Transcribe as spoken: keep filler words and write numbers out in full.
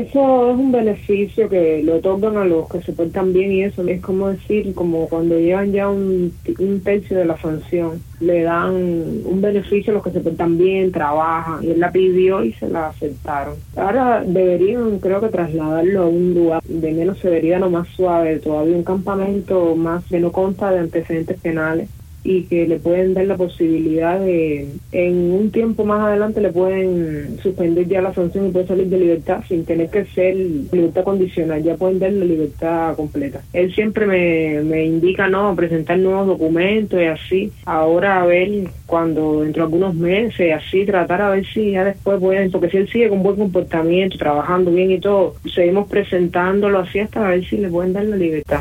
Eso es un beneficio que le otorgan a los que se portan bien y eso es como decir, como cuando llevan ya un, un tercio de la sanción, le dan un beneficio a los que se portan bien, trabajan, y él la pidió y se la aceptaron. Ahora deberían, creo que trasladarlo a un lugar de menos severidad, no más suave, todavía un campamento más que no consta de antecedentes penales, y que le pueden dar la posibilidad de, en un tiempo más adelante le pueden suspender ya la sanción y puede salir de libertad sin tener que ser libertad condicional, ya pueden dar la libertad completa. Él siempre me, me indica, no, presentar nuevos documentos y así, ahora a ver cuando dentro de algunos meses, así tratar a ver si ya después pueden, porque si él sigue con buen comportamiento, trabajando bien y todo, seguimos presentándolo así hasta a ver si le pueden dar la libertad.